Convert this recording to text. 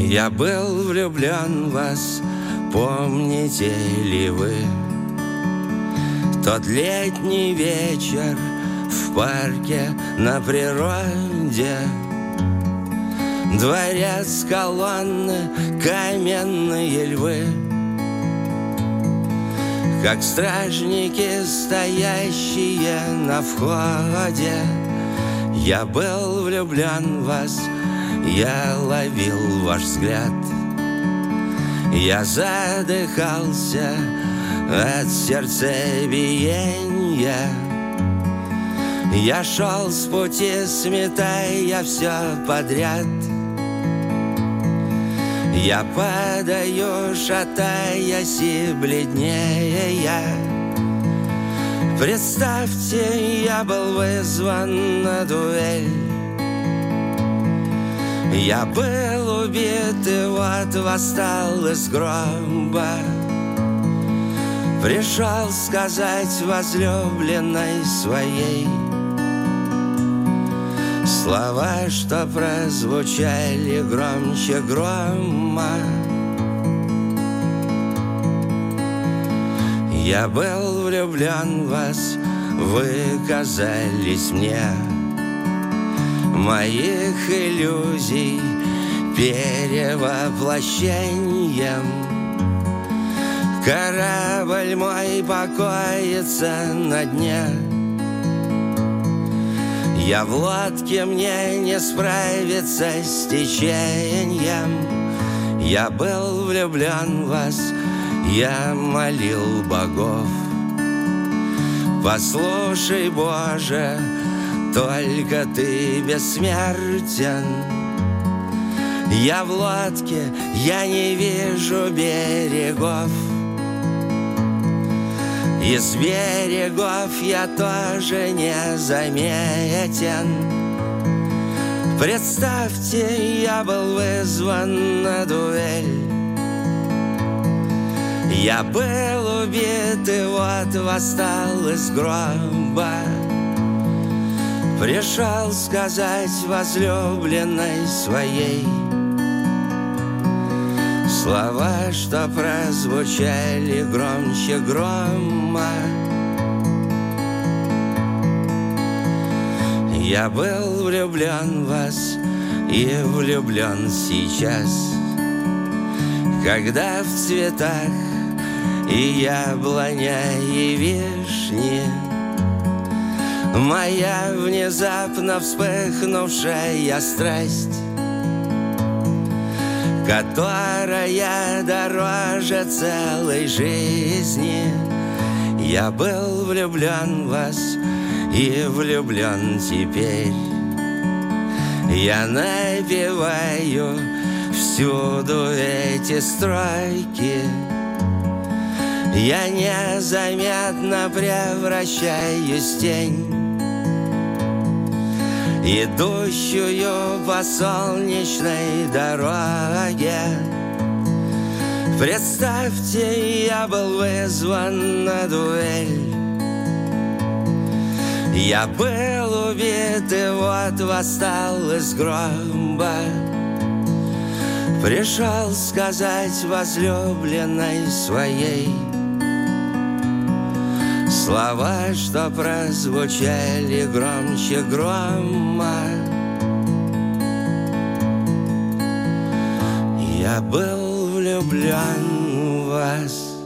Я был влюблен в вас, помните ли вы? Тот летний вечер в парке на природе, дворец, колонны, каменные львы, как стражники, стоящие на входе. Я был влюблен в вас, я ловил ваш взгляд. Я задыхался от сердцебиения. Я шел с пути, сметая все подряд. Я падаю, шатаясь и бледнее. Представьте, я был вызван на дуэль. Я был убит и вот восстал из гроба. Пришел сказать возлюбленной своей слова, что прозвучали громче грома. Я был влюблен в вас, вы казались мне моих иллюзий перевоплощением. Корабль мой покоится на дне. Я в лодке, мне не справиться с течением. Я был влюблен в вас, я молил богов. Послушай, Боже, только Ты бессмертен. Я в лодке, я не вижу берегов. Из берегов я тоже не заметен. Представьте, я был вызван на дуэль. Я был убит и вот восстал из гроба. Пришел сказать возлюбленной своей слова, что прозвучали громче грома. Я был влюблен в вас и влюблен сейчас, когда в цветах и яблоня, и вишни моя внезапно вспыхнувшая страсть, которая дороже целой жизни. Я был влюблен в вас и влюблен теперь. Я напеваю всюду эти строки. Я незаметно превращаюсь в тень, идущую по солнечной дороге. Представьте, я был вызван на дуэль. Я был убит и вот восстал из гроба. Пришел сказать возлюбленной своей слова, что прозвучали громче грома. Я был влюблен в вас.